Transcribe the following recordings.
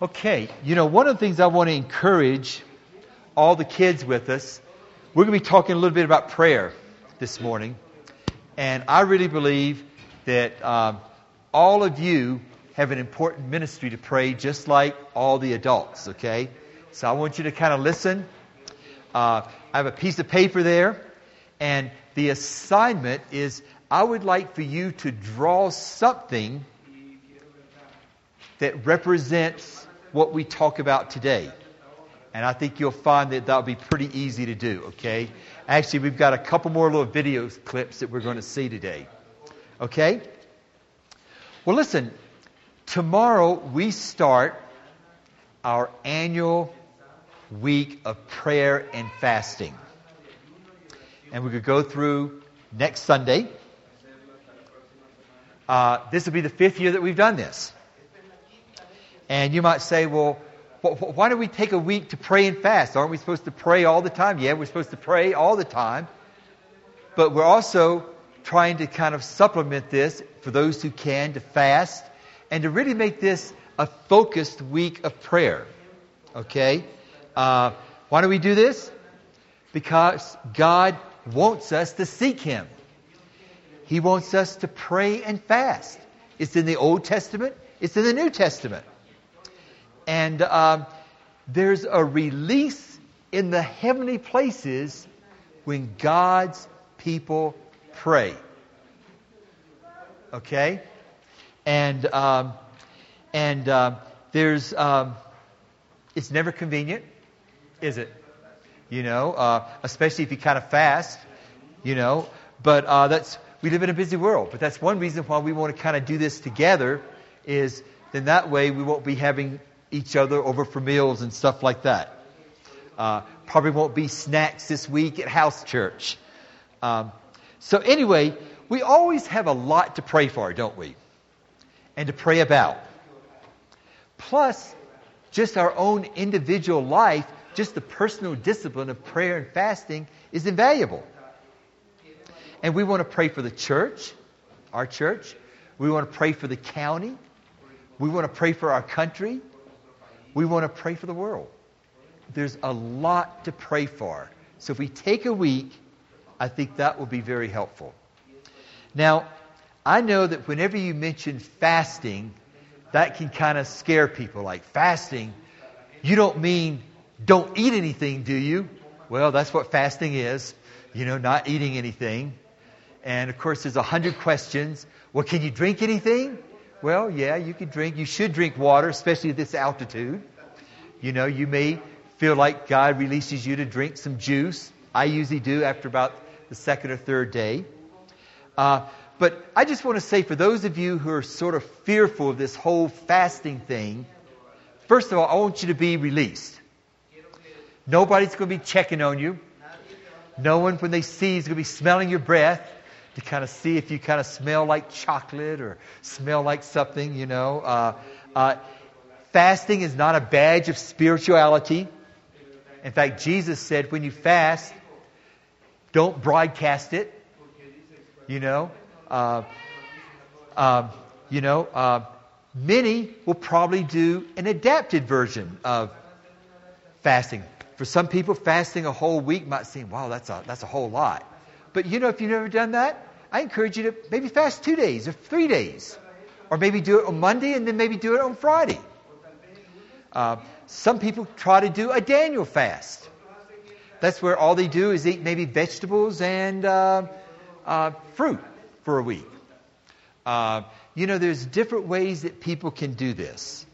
Okay, one of the things I want to encourage all the kids with us, we're going to be talking a little bit about prayer this morning. And I really believe that all of you have an important ministry to pray, just like all the adults, okay? So I want you to kind of listen. I have a piece of paper there, and the assignment is I would like for you to draw something that represents what we talk about today. And I think you'll find that that'll be pretty easy to do, okay? Actually, we've got a couple more little video clips that we're going to see today. Okay? Well, listen, tomorrow we start our annual week of prayer and fasting. And we're going to go through next Sunday. This will be the 5th year that we've done this. And you might say, well, why do we take a week to pray and fast? Aren't we supposed to pray all the time? Yeah, we're supposed to pray all the time. But we're also trying to kind of supplement this for those who can to fast and to really make this a focused week of prayer. Okay? Why do we do this? Because God wants us to seek Him. He wants us to pray and fast. It's in the Old Testament. It's in the New Testament. And there's a release in the heavenly places when God's people pray. Okay? And there's it's never convenient, is it? Especially if you kind of fast, But we live in a busy world. But that's one reason why we want to kind of do this together, is then that way we won't be having each other over for meals and stuff like that. Probably won't be snacks this week at house church. So anyway, we always have a lot to pray for, don't we? And to pray about. Plus, just our own individual life, just the personal discipline of prayer and fasting is invaluable. And we want to pray for the church, our church. We want to pray for the county. We want to pray for our country. We want to pray for the world. There's a lot to pray for. So if we take a week, I think that will be very helpful. Now, I know that whenever you mention fasting, that can kind of scare people. Like, fasting, you don't mean don't eat anything, do you? Well, that's what fasting is. Not eating anything. And of course, there's 100 questions. Well, can you drink anything? Well, yeah, you can drink. You should drink water, especially at this altitude. You may feel like God releases you to drink some juice. I usually do after about the second or third day. But I just want to say, for those of you who are sort of fearful of this whole fasting thing, first of all, I want you to be released. Nobody's going to be checking on you. No one, when they see, is going to be smelling your breath to kind of see if you kind of smell like chocolate or smell like something, Fasting is not a badge of spirituality. In fact, Jesus said, when you fast, don't broadcast it. Many will probably do an adapted version of fasting. For some people, fasting a whole week might seem, wow, that's a whole lot. But if you've never done that, I encourage you to maybe fast 2 days or 3 days. Or maybe do it on Monday and then maybe do it on Friday. Some people try to do a Daniel fast. That's where all they do is eat maybe vegetables and fruit for a week. There's different ways that people can do this.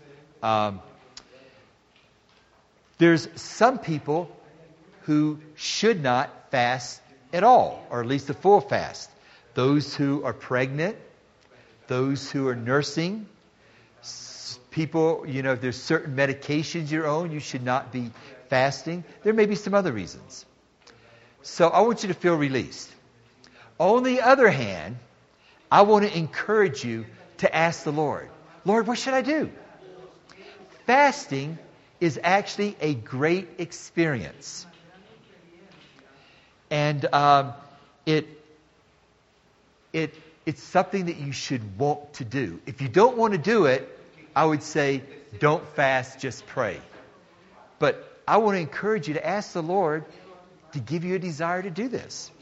There's some people who should not fast at all, or at least a full fast. Those who are pregnant, those who are nursing, people, if there's certain medications you're on, you should not be fasting. There may be some other reasons. So I want you to feel released. On the other hand, I want to encourage you to ask the Lord, what should I do? Fasting is actually a great experience. And it's something that you should want to do. If you don't want to do it, I would say, don't fast, just pray. But I want to encourage you to ask the Lord to give you a desire to do this.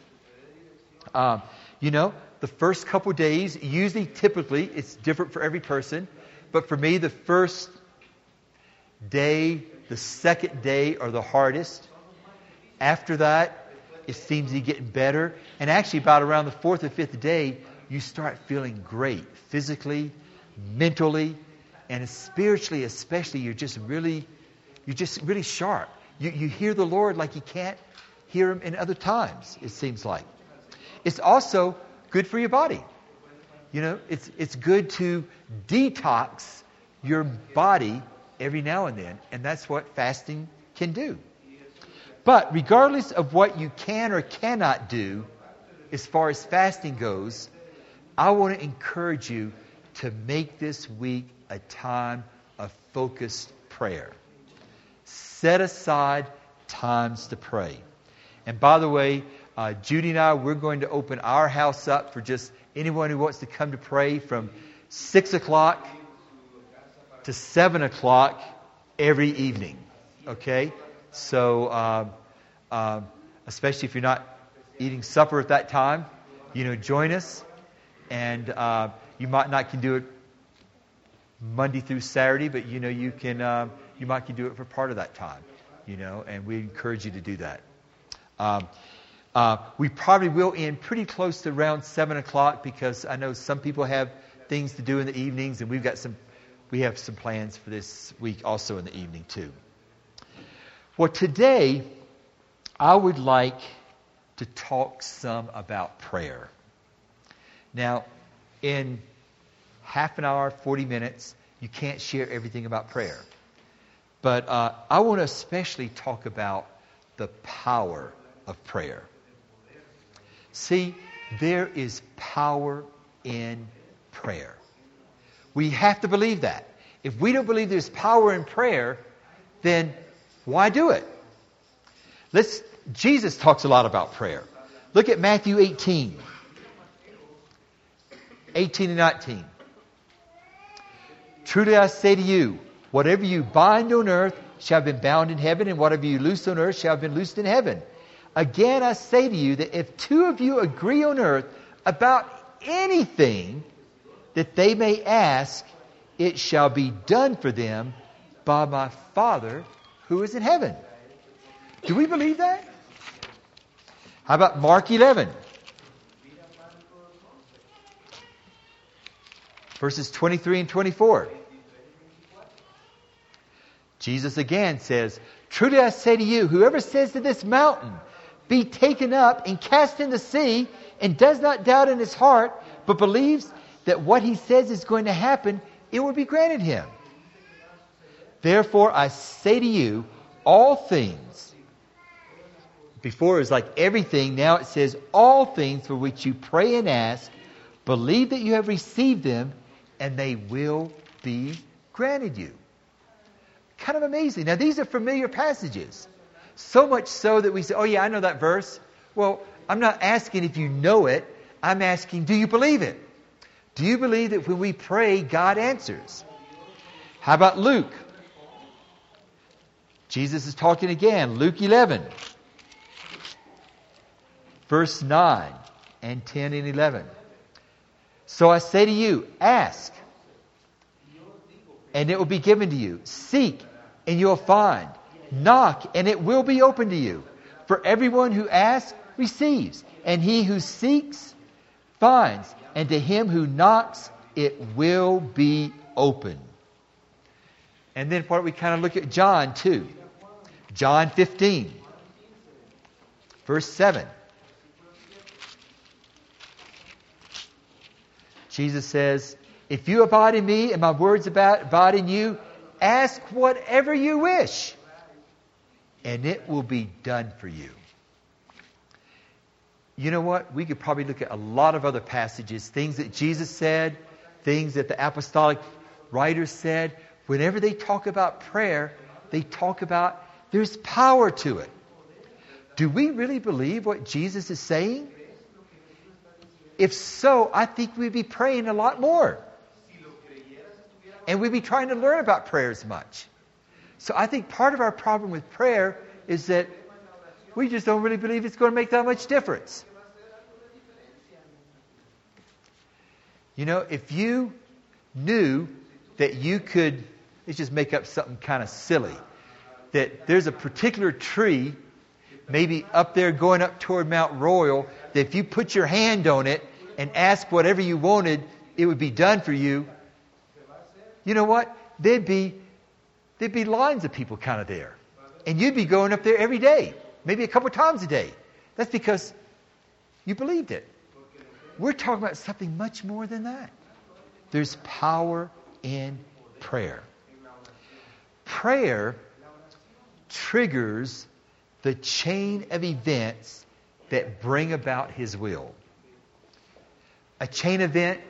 The first couple days, typically, it's different for every person. But for me, the first day, the second day are the hardest. After that, it seems to be getting better. And actually, about around the fourth or fifth day, you start feeling great. Physically, mentally, and spiritually especially, you're just really sharp. You hear the Lord like you can't hear Him in other times, it seems like. It's also good for your body. It's good to detox your body every now and then. And that's what fasting can do. But regardless of what you can or cannot do, as far as fasting goes, I want to encourage you to make this week a time of focused prayer. Set aside times to pray. And by the way, Judy and I, we're going to open our house up for just anyone who wants to come to pray from 6 o'clock to 7 o'clock every evening. Okay? So, especially if you're not eating supper at that time, join us. And you might not can do it Monday through Saturday, but you might can do it for part of that time. And we encourage you to do that. We probably will end pretty close to around 7 o'clock because I know some people have things to do in the evenings, and we have some plans for this week also in the evening too. Well, today I would like to talk some about prayer. Now, in half an hour, 40 minutes, you can't share everything about prayer. But I want to especially talk about the power of prayer. See, there is power in prayer. We have to believe that. If we don't believe there's power in prayer, then why do it? Jesus talks a lot about prayer. Look at Matthew 18 and 19. Truly I say to you, whatever you bind on earth shall have been bound in heaven, and whatever you loose on earth shall have been loosed in heaven. Again, I say to you that if two of you agree on earth about anything that they may ask, it shall be done for them by my Father who is in heaven. Do we believe that? How about Mark 11? Verses 23 and 24. Jesus again says, truly I say to you, whoever says to this mountain, be taken up and cast in the sea, and does not doubt in his heart, but believes that what he says is going to happen, it will be granted him. Therefore I say to you, all things. Before it was like everything, now it says all things for which you pray and ask, believe that you have received them, and they will be granted you. Kind of amazing. Now, these are familiar passages. So much so that we say, oh yeah, I know that verse. Well, I'm not asking if you know it. I'm asking, do you believe it? Do you believe that when we pray, God answers? How about Luke? Jesus is talking again. Luke 11. Verse 9 and 10 and 11. So I say to you, ask, and it will be given to you. Seek, and you'll find. Knock, and it will be open to you. For everyone who asks, receives. And he who seeks, finds. And to him who knocks, it will be open. And then we kind of look at John too. John 15. Verse 7. Jesus says, if you abide in me and my words abide in you, ask whatever you wish, and it will be done for you. You know what? We could probably look at a lot of other passages, things that Jesus said, things that the apostolic writers said. Whenever they talk about prayer, they talk about there's power to it. Do we really believe what Jesus is saying? If so, I think we'd be praying a lot more. and we'd be trying to learn about prayer as much. So I think part of our problem with prayer is that we just don't really believe it's going to make that much difference. You know, if you knew that you could, let's just make up something kind of silly, that there's a particular tree, maybe up there going up toward Mount Royal, that if you put your hand on it and ask whatever you wanted, it would be done for you. You know what? There'd be lines of people kind of there. And you'd be going up there every day, maybe a couple times a day. That's because you believed it. We're talking about something much more than that. There's power in prayer. Prayer triggers the chain of events that bring about His will. A chain events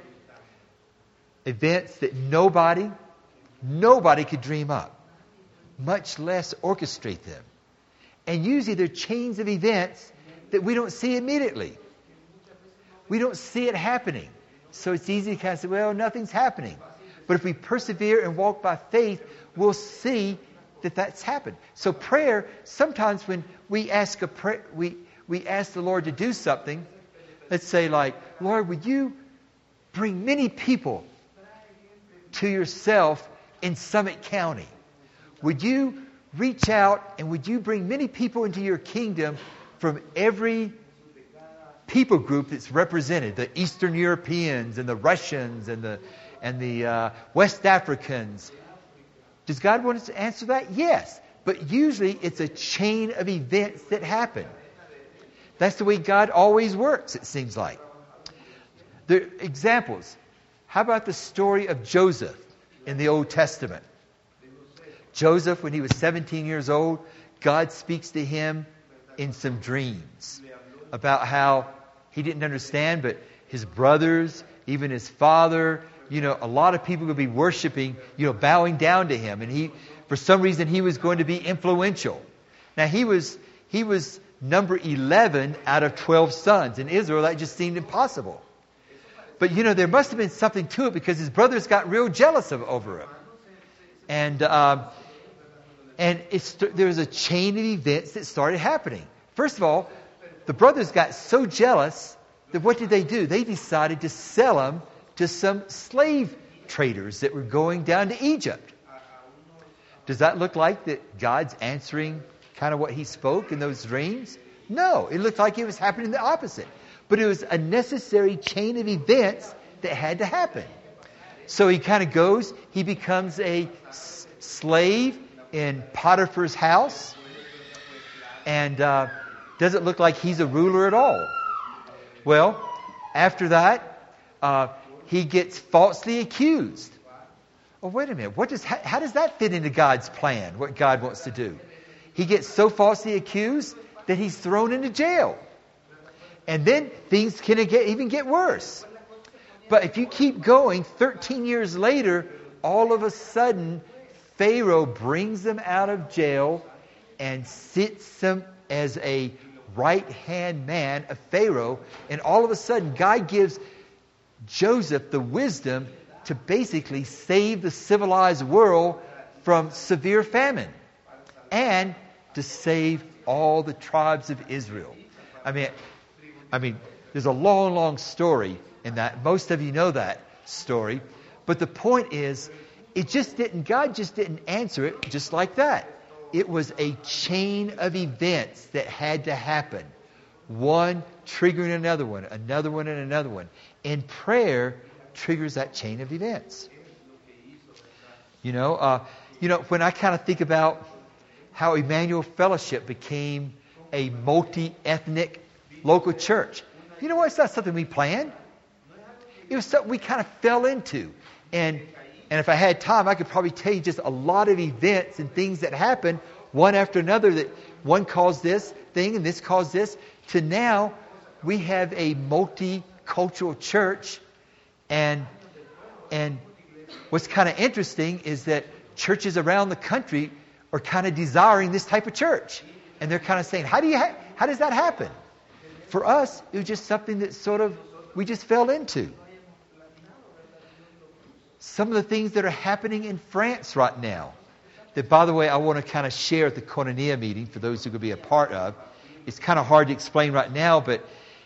that nobody could dream up, much less orchestrate them. And usually they're chains of events that we don't see immediately. We don't see it happening. So it's easy to kind of say, well, nothing's happening. But if we persevere and walk by faith, we'll see that that's happened. So prayer, sometimes when we ask we ask the Lord to do something, let's say like, Lord, would you bring many people to yourself in Summit County? Would you reach out and would you bring many people into your kingdom from every people group that's represented, the Eastern Europeans and the Russians and the West Africans? Does God want us to answer that? Yes. But usually it's a chain of events that happen. That's the way God always works, it seems like. The examples. How about the story of Joseph in the Old Testament? Joseph, when he was 17 years old, God speaks to him in some dreams about how he didn't understand, but his brothers, even his father, a lot of people would be worshiping, bowing down to him. And for some reason, he was going to be influential. Now, he was number 11 out of 12 sons. In Israel, that just seemed impossible. But, there must have been something to it because his brothers got real jealous over him. And there was a chain of events that started happening. First of all, the brothers got so jealous that what did they do? They decided to sell him to some slave traders that were going down to Egypt. Does that look like that God's answering kind of what He spoke in those dreams? No, it looked like it was happening the opposite. But it was a necessary chain of events that had to happen. So he kind of goes, he becomes a slave in Potiphar's house. And doesn't look like he's a ruler at all. Well, after that, he gets falsely accused. Oh, wait a minute. How does that fit into God's plan, what God wants to do? He gets so falsely accused that he's thrown into jail. And then things can even get worse. But if you keep going, 13 years later, all of a sudden, Pharaoh brings them out of jail and sits them as a right-hand man of Pharaoh. And all of a sudden, God gives Joseph the wisdom to basically save the civilized world from severe famine and to save all the tribes of Israel. I mean, there's a long, long story in that. Most of you know that story. But the point is, God just didn't answer it just like that. It was a chain of events that had to happen. One triggering another one, and another one. And prayer triggers that chain of events. When I kind of think about how Emmanuel Fellowship became a multi-ethnic local church. You know what? It's not something we planned. It was something we kind of fell into. And if I had time, I could probably tell you just a lot of events and things that happened, one after another, that one caused this thing and this caused this, to now we have a multicultural church. And what's kind of interesting is that churches around the country are kind of desiring this type of church. And they're kind of saying, how does that happen? For us, it was just something that we just fell into. some of the things that are happening in France right now. That, by the way, I want to kind of share at the Koinonia meeting for those who could be a part of. It's kind of hard to explain right now, but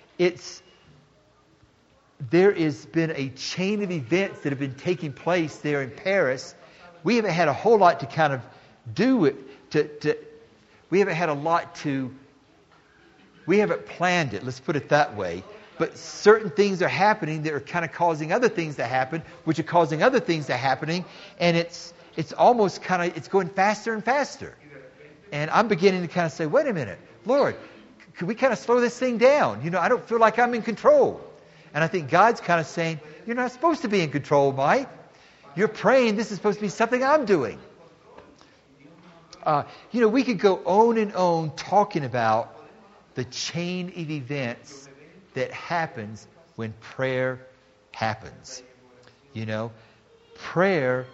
there has been a chain of events that have been taking place there in Paris. We haven't had a whole lot to kind of do with, we haven't had a lot to, we haven't planned it, let's put it that way. But certain things are happening that are kind of causing other things to happen, which are causing other things to happening, and it's almost kind of, it's going faster and faster. And I'm beginning to kind of say, wait a minute, Lord, could we kind of slow this thing down? You know, I don't feel like I'm in control. And I think God's kind of saying, you're not supposed to be in control, Mike. You're praying, this is supposed to be something I'm doing. We could go on and on talking about the chain of events that happens when prayer happens. You know, prayer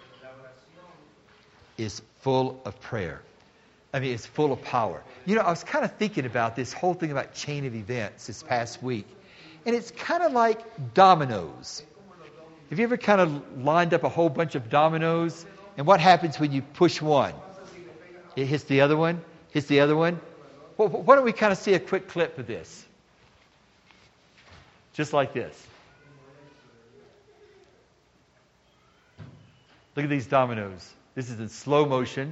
is full of prayer. I mean, it's full of power. You know, I was kind of thinking about this whole thing about chain of events this past week. And it's kind of like dominoes. Have you ever kind of lined up a whole bunch of dominoes? And what happens when you push one? It hits the other one, hits the other one. Well, why don't we kind of see a quick clip of this? Just like this. Look at these dominoes. This is in slow motion.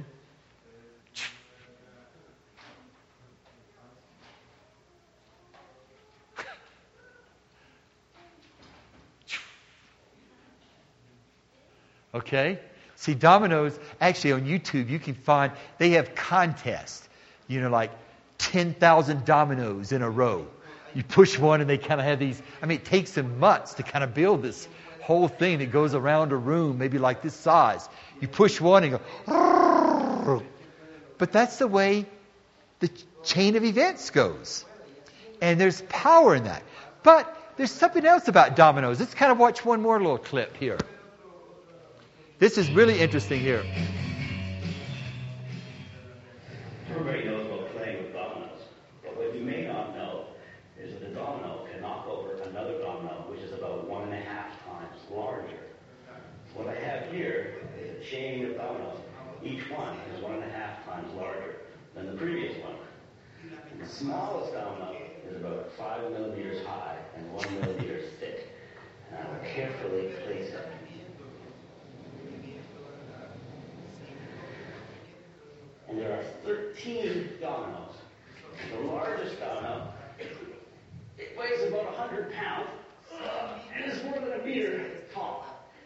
Okay? See, dominoes, actually on YouTube, you can find, they have contests. You know, like 10,000 dominoes in a row. You push one and they kind of have these, I mean, it takes them months to kind of build this whole thing that goes around a room, maybe like this size. You push one and go, but that's the way the chain of events goes. And there's power in that. But there's something else about dominoes. Let's kind of watch one more little clip here. This is really interesting here. Everybody knows about playing with dominoes, but what you may not know is that the domino can knock over another domino, which is about 1.5 times larger. What I have here is a chain of dominoes. Each one is 1.5 times larger than the previous one. And the smallest domino is about 5 millimeters high and 1 millimeter thick. And I will carefully place it. And there are 13 dominoes. The largest domino, it weighs about 100 pounds and is more than 1 meter tall.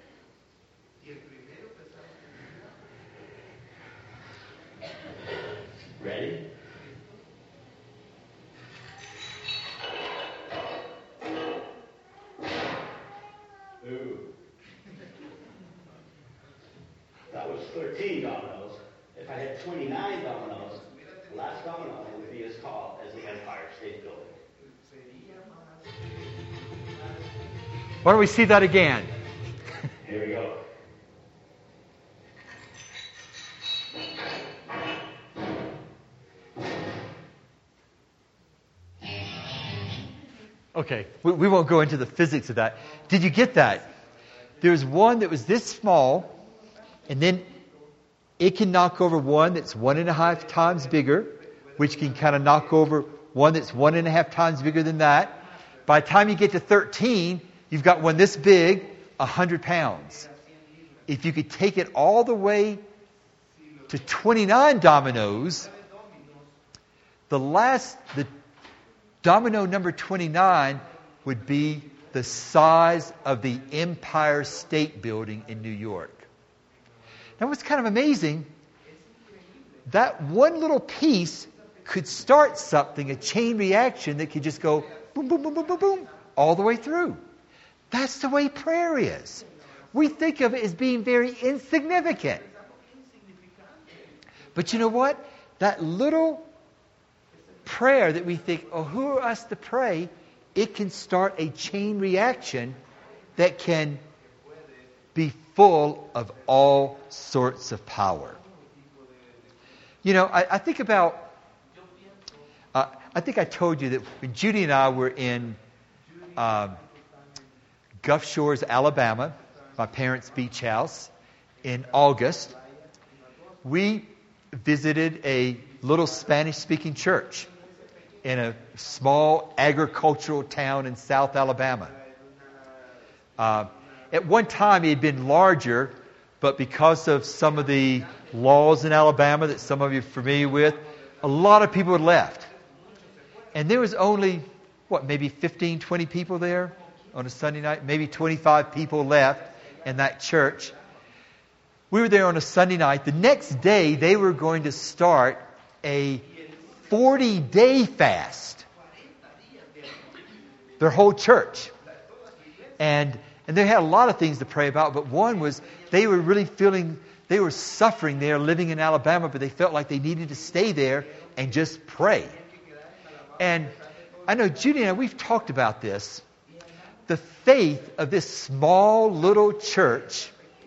Ready? Ooh. That was 13 dominoes. If I had 29 dominoes, the last domino would be as tall as the Empire State Building. Why don't we see that again? Here we go. Okay, we won't go into the physics of that. Did you get that? There's one that was this small, and then it can knock over one that's 1.5 times bigger, which can kind of knock over one that's 1.5 times bigger than that. By the time you get to 13, you've got one this big, 100 pounds. If you could take it all the way to 29 dominoes, the domino number 29 would be the size of the Empire State Building in New York. Now, what's kind of amazing, that one little piece could start something, a chain reaction that could just go boom, boom, boom, boom, boom, boom, all the way through. That's the way prayer is. We think of it as being very insignificant. But you know what? That little prayer that we think, oh, who are us to pray? It can start a chain reaction that can be full of all sorts of power. You know, I think about, I think I told you that when Judy and I were in Gulf Shores, Alabama, my parents' beach house in August, we visited a little Spanish-speaking church in a small agricultural town in South Alabama. At one time, it had been larger, but because of some of the laws in Alabama that some of you are familiar with, a lot of people had left. And there was only, maybe 15, 20 people there on a Sunday night? Maybe 25 people left in that church. We were there on a Sunday night. The next day, they were going to start a 40-day fast. Their whole church. And they had a lot of things to pray about, but one was they were really feeling, they were suffering there living in Alabama, but they felt like they needed to stay there and just pray. And I know Judy and I, we've talked about this. The faith of this small little church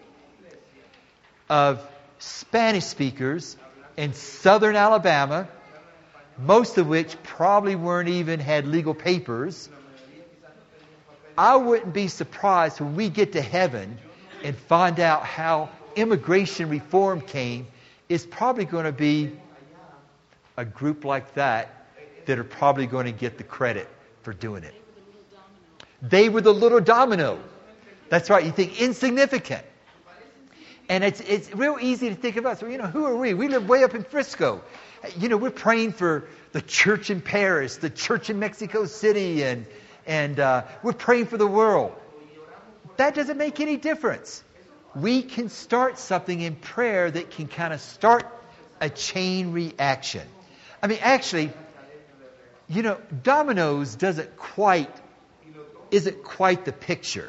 of Spanish speakers in southern Alabama, most of which probably weren't even had legal papers. I wouldn't be surprised when we get to heaven and find out how immigration reform came. It's probably going to be a group like that are probably going to get the credit for doing it. They were the little domino. That's right. You think insignificant. And it's real easy to think about. So, who are we? We live way up in Frisco. We're praying for the church in Paris, the church in Mexico City, and we're praying for the world. That doesn't make any difference. We can start something in prayer that can kind of start a chain reaction. I mean, actually, dominoes isn't quite the picture.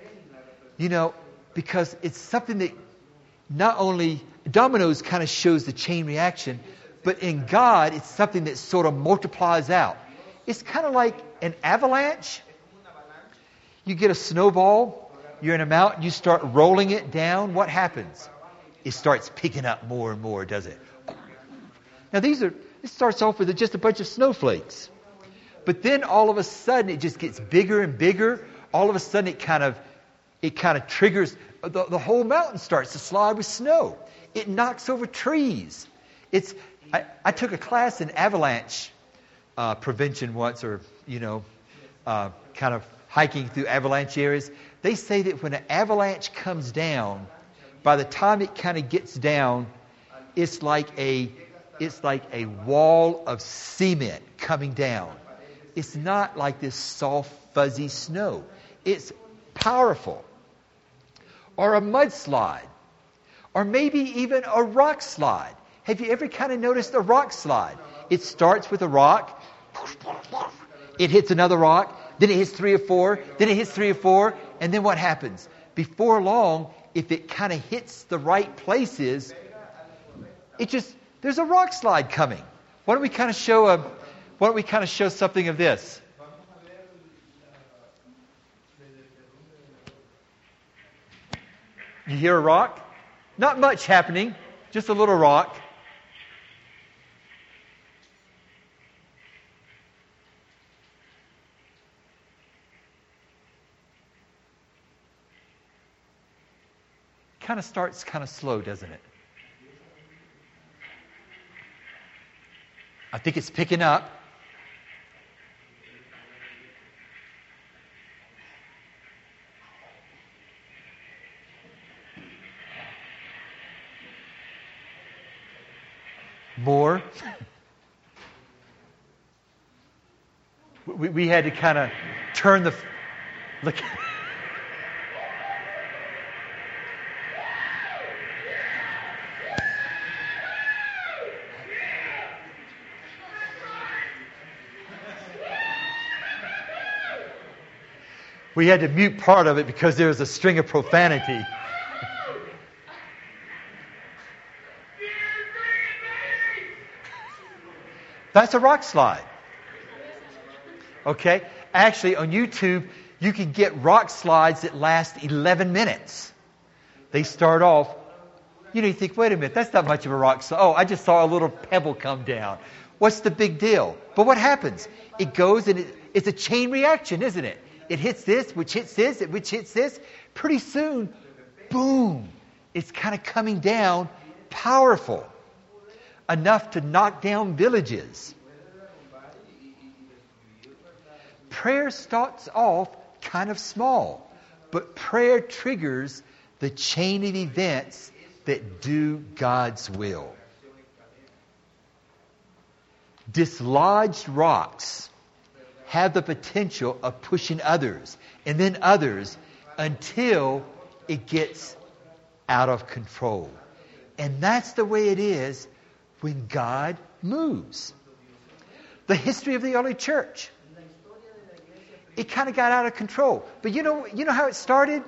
Because it's something that not only dominoes kind of shows the chain reaction, but in God, it's something that sort of multiplies out. It's kind of like an avalanche. You get a snowball, you're in a mountain, you start rolling it down. What happens? It starts picking up more and more, does it? Now it starts off with just a bunch of snowflakes. But then all of a sudden it just gets bigger and bigger. All of a sudden it kind of triggers, the whole mountain starts to slide with snow. It knocks over trees. I took a class in avalanche prevention once, or kind of hiking through avalanche areas. They say that when an avalanche comes down, by the time it kind of gets down, it's like a wall of cement coming down. It's not like this soft, fuzzy snow. It's powerful. Or a mudslide. Or maybe even a rock slide. Have you ever kind of noticed a rock slide? It starts with a rock. It hits another rock. Then it hits 3 or 4. Then it hits 3 or 4. And then what happens? Before long, if it kind of hits the right places, there's a rock slide coming. Why don't we kind of show something of this? You hear a rock? Not much happening, just a little rock. Kind of starts kind of slow, doesn't it? I think it's picking up. More. We had to kind of turn the look. We had to mute part of it because there was a string of profanity. That's a rock slide. Okay? Actually, on YouTube, you can get rock slides that last 11 minutes. They start off, you think, wait a minute, that's not much of a rock slide. Oh, I just saw a little pebble come down. What's the big deal? But what happens? It goes and it's a chain reaction, isn't it? It hits this, which hits this, which hits this. Pretty soon, boom, it's kind of coming down powerful, enough to knock down villages. Prayer starts off kind of small, but prayer triggers the chain of events that do God's will. Dislodged rocks have the potential of pushing others and then others until it gets out of control. And that's the way it is when God moves. The history of the early church, it kind of got out of control. But you know how it started?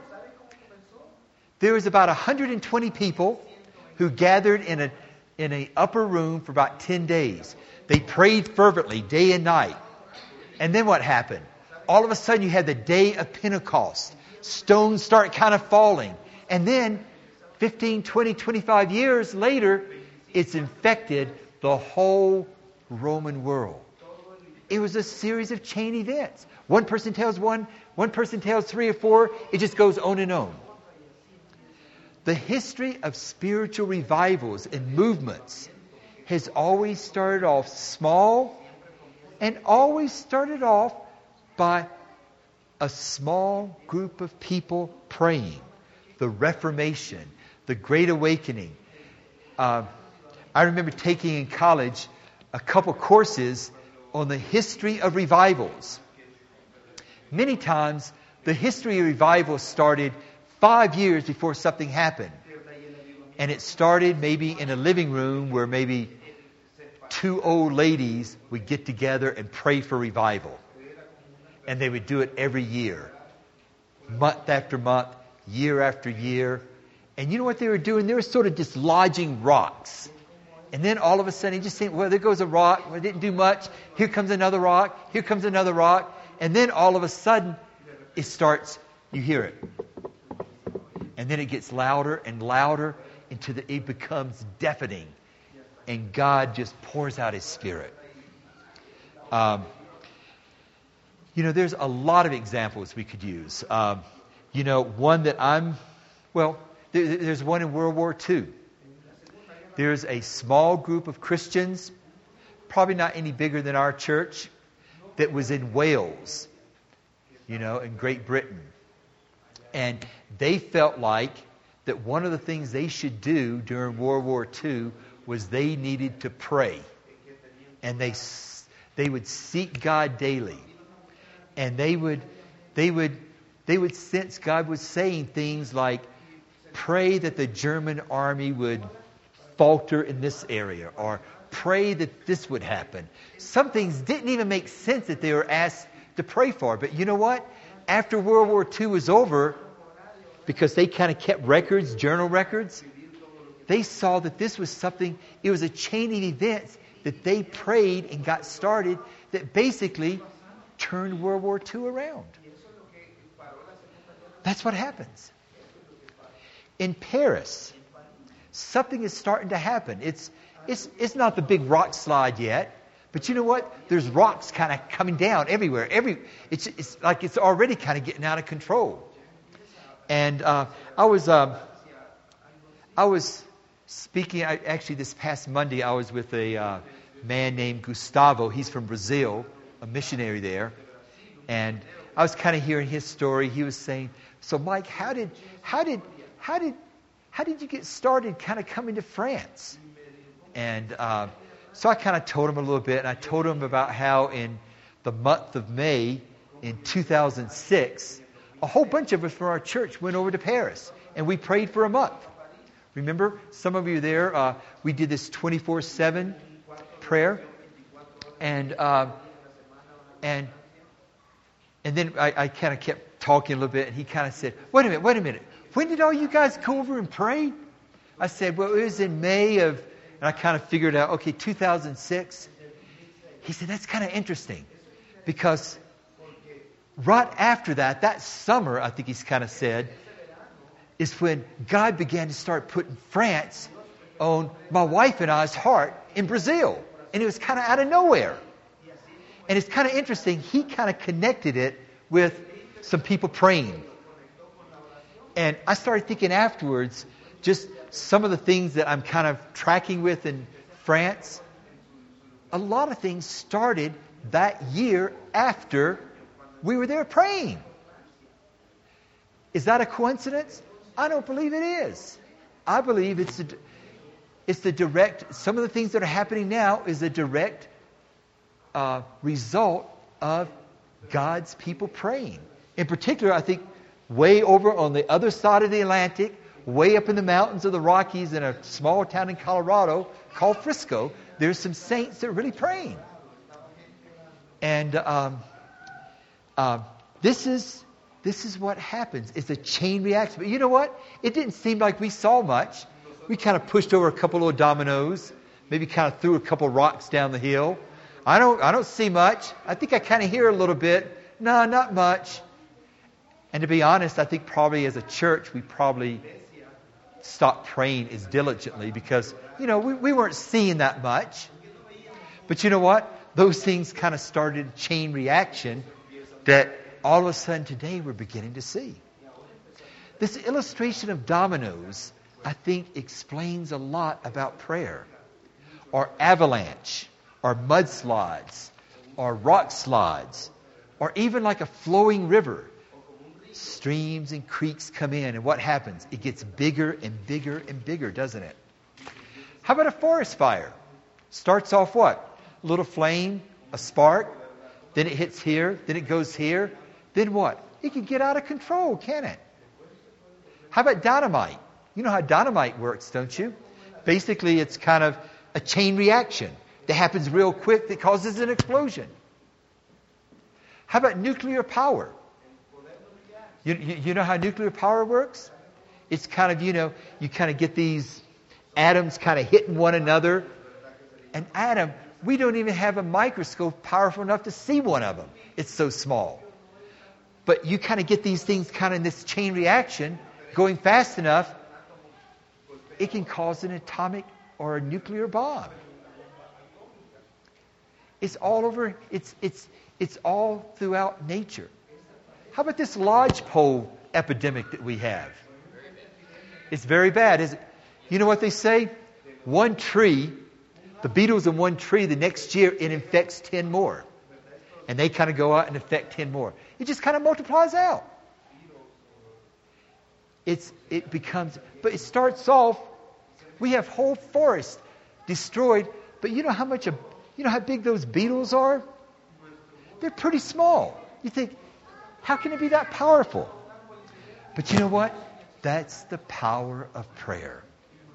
There was about 120 people who gathered in an upper room for about 10 days. They prayed fervently day and night. And then what happened? All of a sudden you had the day of Pentecost. Stones start kind of falling. And then 15, 20, 25 years later, it's infected the whole Roman world. It was a series of chain events. One person tells one person tells three or four. It just goes on and on. The history of spiritual revivals and movements has always started off small and always started off by a small group of people praying. The Reformation, the Great Awakening. I remember taking in college a couple courses on the history of revivals. Many times, the history of revival started 5 years before something happened. And it started maybe in a living room where maybe two old ladies would get together and pray for revival. And they would do it every year. Month after month, year after year. And you know what they were doing? They were sort of dislodging rocks. And then all of a sudden, you just think, well, there goes a rock. Well, it didn't do much. Here comes another rock. Here comes another rock. And then all of a sudden, it starts, you hear it. And then it gets louder and louder until it becomes deafening. And God just pours out His Spirit. There's a lot of examples we could use. One that there's one in World War II. There's a small group of Christians, probably not any bigger than our church, that was in Wales, in Great Britain. And they felt like that one of the things they should do during World War II was they needed to pray. And they would seek God daily. And they would sense God was saying things like, pray that the German army would falter in this area, or pray that this would happen. Some things didn't even make sense that they were asked to pray for. But you know what? After World War II was over, because they kind of kept records, journal records, they saw that this was something, it was a chain of events that they prayed and got started that basically turned World War II around. That's what happens. In Paris, something is starting to happen. It's not the big rock slide yet, but you know what? There's rocks kind of coming down everywhere. It's like it's already kind of getting out of control. And I was speaking. Actually, this past Monday, I was with a man named Gustavo. He's from Brazil, a missionary there, and I was kind of hearing his story. He was saying, "So, Mike, how did you get started kind of coming to France?" And so I kind of told him a little bit, and I told him about how in the month of May in 2006, a whole bunch of us from our church went over to Paris, and we prayed for a month. Remember, some of you there, we did this 24/7 prayer, and then I kind of kept talking a little bit, and he kind of said, wait a minute. When did all you guys go over and pray? I said, well, it was in May of, and I kind of figured out, 2006. He said, that's kind of interesting, because right after that summer, I think he's kind of said, is when God began to start putting France on my wife and I's heart in Brazil. And it was kind of out of nowhere. And it's kind of interesting, he kind of connected it with some people praying. And I started thinking afterwards, just some of the things that I'm kind of tracking with in France. A lot of things started that year after we were there praying. Is that a coincidence? I don't believe it is. I believe it's the direct, some of the things that are happening now is a direct result of God's people praying. In particular, I think way over on the other side of the Atlantic, way up in the mountains of the Rockies in a small town in Colorado called Frisco, there's some saints that are really praying. And this is what happens. It's a chain reaction. But you know what? It didn't seem like we saw much. We kind of pushed over a couple little dominoes, maybe kind of threw a couple rocks down the hill. I don't see much. I think I kind of hear a little bit. No, not much. And to be honest, I think probably as a church, we probably stopped praying as diligently because, we weren't seeing that much. But you know what? Those things kind of started a chain reaction that all of a sudden today we're beginning to see. This illustration of dominoes, I think, explains a lot about prayer. Or avalanche, or mudslides, or rock slides, or even like a flowing river. Streams and creeks come in, and what happens? It gets bigger and bigger and bigger, doesn't it? How about a forest fire? Starts off what? A little flame, a spark, then it hits here, then it goes here. Then what? It can get out of control, can it? How about dynamite? You know how dynamite works, don't you? Basically, it's kind of a chain reaction that happens real quick that causes an explosion. How about nuclear power? You know how nuclear power works? It's kind of, you kind of get these atoms kind of hitting one another. An atom, we don't even have a microscope powerful enough to see one of them. It's so small. But you kind of get these things kind of in this chain reaction going fast enough, it can cause an atomic or a nuclear bomb. It's all over, it's all throughout nature. How about this lodgepole epidemic that we have? It's very bad, isn't it? You know what they say? One tree, the beetles in one tree, the next year it infects 10 more. And they kind of go out and infect 10 more. It just kind of multiplies out. It becomes, but it starts off, we have whole forests destroyed, but you know how big those beetles are? They're pretty small. You think, how can it be that powerful? But you know what? That's the power of prayer.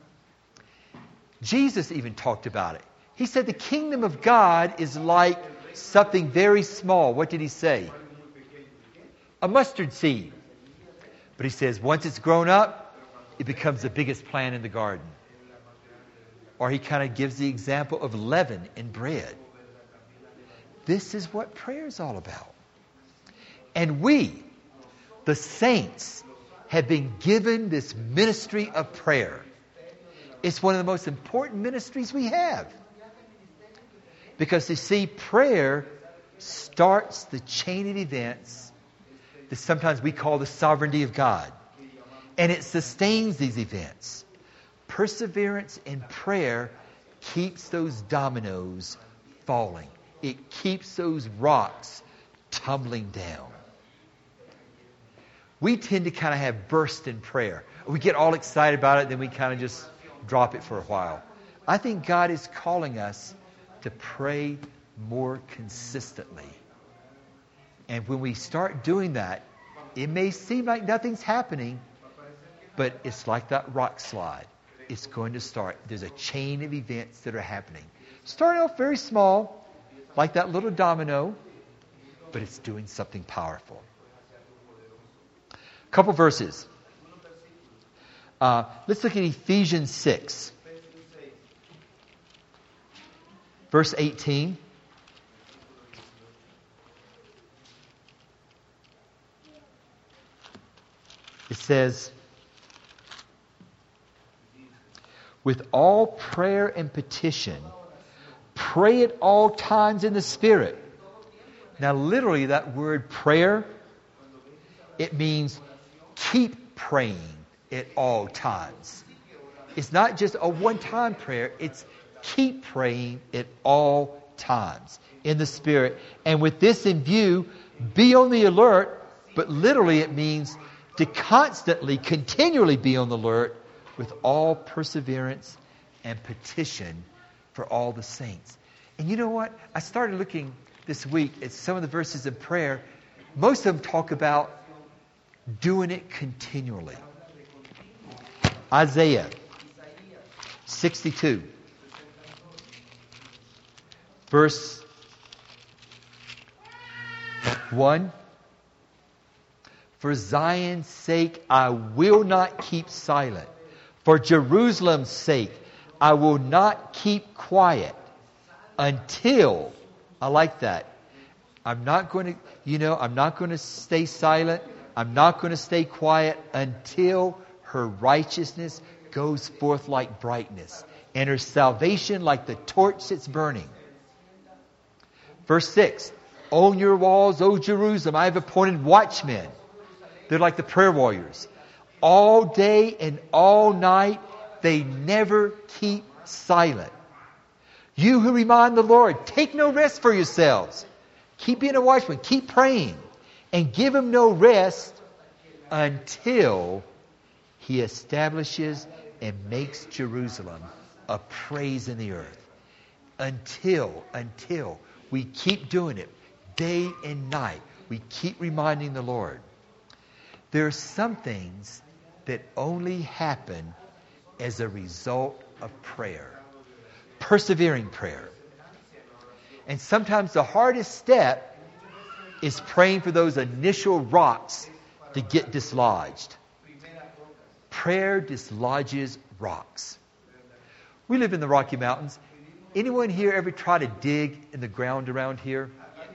Jesus even talked about it. He said the kingdom of God is like something very small. What did he say? A mustard seed. But he says once it's grown up, it becomes the biggest plant in the garden. Or he kind of gives the example of leaven in bread. This is what prayer is all about. And we, the saints, have been given this ministry of prayer. It's one of the most important ministries we have. Because you see, prayer starts the chain of events that sometimes we call the sovereignty of God. And it sustains these events. Perseverance in prayer keeps those dominoes falling. It keeps those rocks tumbling down. We tend to kind of have bursts in prayer. We get all excited about it, then we kind of just drop it for a while. I think God is calling us to pray more consistently. And when we start doing that, it may seem like nothing's happening, but it's like that rock slide. It's going to start. There's a chain of events that are happening. Starting off very small, like that little domino, but it's doing something powerful. A couple verses. Let's look at Ephesians 6. Verse 18. It says, with all prayer and petition, pray at all times in the Spirit. Now literally that word prayer, it means keep praying at all times. It's not just a one-time prayer. It's keep praying at all times in the Spirit. And with this in view, be on the alert, but literally it means to constantly, continually be on the alert with all perseverance and petition for all the saints. And you know what? I started looking this week at some of the verses in prayer. Most of them talk about doing it continually. Isaiah 62, verse 1. For Zion's sake, I will not keep silent. For Jerusalem's sake, I will not keep quiet until, I like that. I'm not going to stay silent. I'm not going to stay quiet until her righteousness goes forth like brightness and her salvation like the torch that's burning. Verse 6, on your walls, O Jerusalem, I have appointed watchmen. They're like the prayer warriors. All day and all night, they never keep silent. You who remind the Lord, take no rest for yourselves. Keep being a watchman. Keep praying. And give him no rest until he establishes and makes Jerusalem a praise in the earth. Until we keep doing it day and night. We keep reminding the Lord. There are some things that only happen as a result of prayer. Persevering prayer. And sometimes the hardest step is praying for those initial rocks to get dislodged. Prayer dislodges rocks. We live in the Rocky Mountains. Anyone here ever try to dig in the ground around here?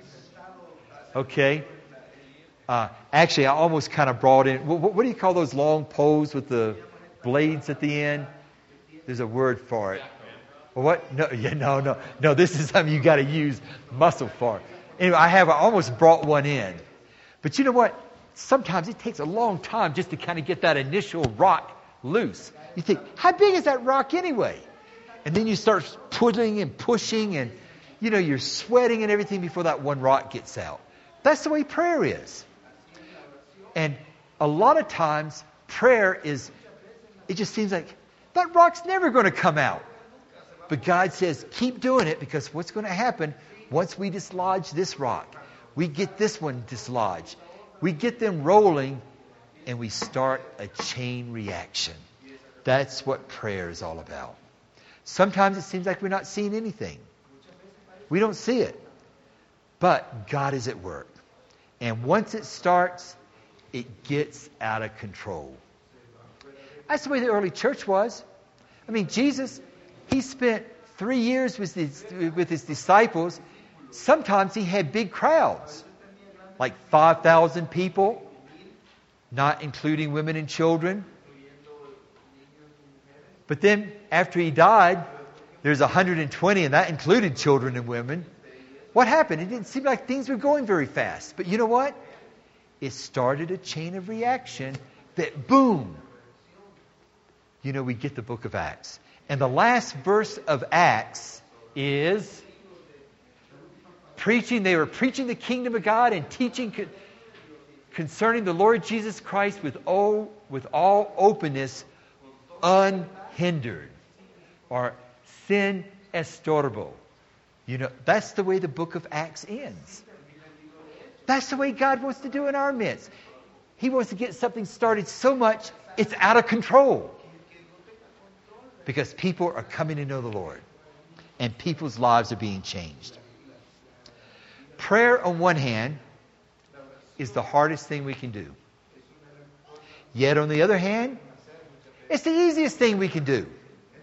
Okay. Actually, I almost kind of brought in, what do you call those long poles with the blades at the end? There's a word for it. What? No. This is something you got to use muscle for. Anyway, I almost brought one in. But you know what? Sometimes it takes a long time just to kind of get that initial rock loose. You think, how big is that rock anyway? And then you start pulling and pushing and, you're sweating and everything before that one rock gets out. That's the way prayer is. And a lot of times, prayer it just seems like that rock's never going to come out. But God says, keep doing it, because what's going to happen once we dislodge this rock, we get this one dislodged, we get them rolling, and we start a chain reaction. That's what prayer is all about. Sometimes it seems like we're not seeing anything. We don't see it. But God is at work. And once it starts, it gets out of control. That's the way the early church was. I mean, Jesus, he spent 3 years with his disciples. Sometimes he had big crowds, like 5,000 people, not including women and children. But then after he died, there's 120, and that included children and women. What happened? It didn't seem like things were going very fast. But you know what? It started a chain of reaction that, boom, we get the book of Acts. And the last verse of Acts is preaching. They were preaching the kingdom of God and teaching concerning the Lord Jesus Christ with all openness, unhindered, or sin estorbo. That's the way the book of Acts ends. That's the way God wants to do in our midst. He wants to get something started so much it's out of control. Because people are coming to know the Lord. And people's lives are being changed. Prayer, on one hand, is the hardest thing we can do. Yet, on the other hand, it's the easiest thing we can do.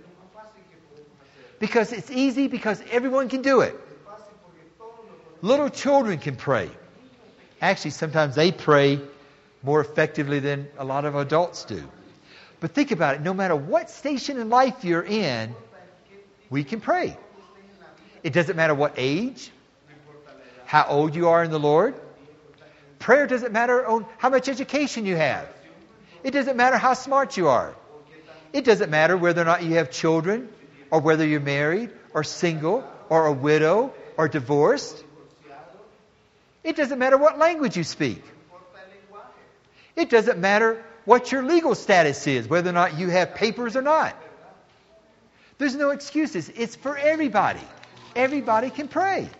Because it's easy, because everyone can do it. Little children can pray. Actually, sometimes they pray more effectively than a lot of adults do. But think about it. No matter what station in life you're in, we can pray. It doesn't matter what age, how old you are in the Lord. Prayer doesn't matter on how much education you have. It doesn't matter how smart you are. It doesn't matter whether or not you have children, or whether you're married, or single, or a widow, or divorced. It doesn't matter what language you speak. It doesn't matter what your legal status is, whether or not you have papers or not. There's no excuses. It's for everybody. Everybody can pray.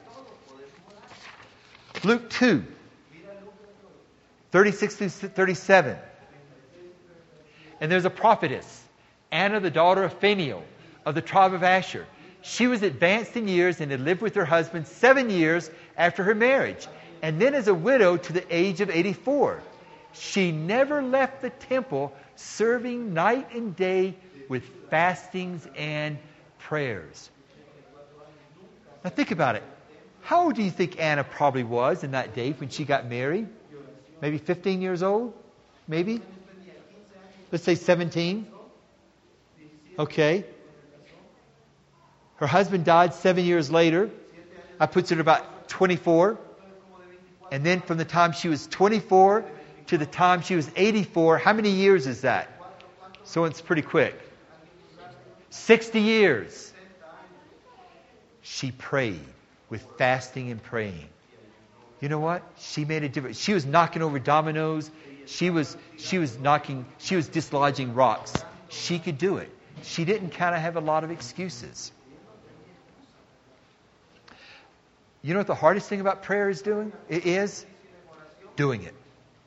Luke 2, 36 through 37. And there's a prophetess, Anna, the daughter of Phanuel, of the tribe of Asher. She was advanced in years and had lived with her husband 7 years after her marriage, and then as a widow to the age of 84. She never left the temple, serving night and day with fastings and prayers. Now think about it. How old do you think Anna probably was in that day when she got married? Maybe 15 years old? Maybe? Let's say 17. Okay. Her husband died 7 years later. That puts her at about 24. And then from the time she was 24 to the time she was 84, how many years is that? So it's pretty quick. 60 years. She prayed with fasting and praying. You know what? She made a difference. She was knocking over dominoes. She was dislodging rocks. She could do it. She didn't kind of have a lot of excuses. You know what the hardest thing about prayer is doing? It is doing it.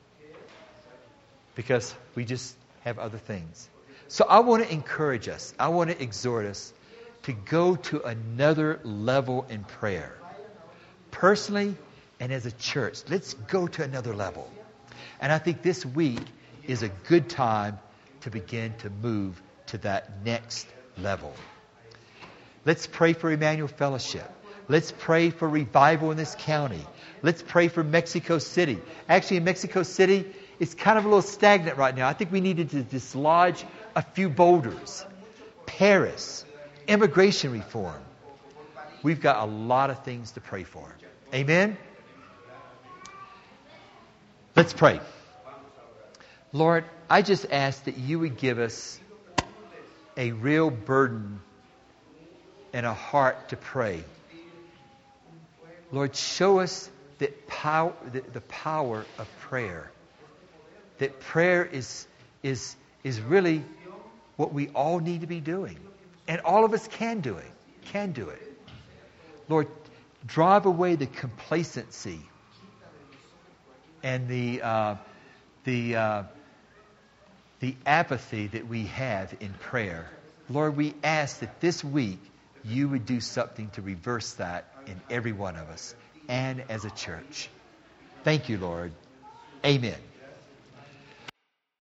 Because we just have other things. So I want to encourage us. I want to exhort us to go to another level in prayer. Personally and as a church, let's go to another level. And I think this week is a good time to begin to move to that next level. Let's pray for Emmanuel Fellowship. Let's pray for revival in this county. Let's pray for Mexico City. Actually, in Mexico City, it's kind of a little stagnant right now. I think we needed to dislodge a few boulders. Paris, immigration reform. We've got a lot of things to pray for. Amen? Let's pray. Lord, I just ask that you would give us a real burden and a heart to pray. Lord, show us that the power of prayer. That prayer is really what we all need to be doing. And all of us can do it. Lord, drive away the complacency and the apathy that we have in prayer. Lord, we ask that this week you would do something to reverse that in every one of us and as a church. Thank you, Lord. Amen.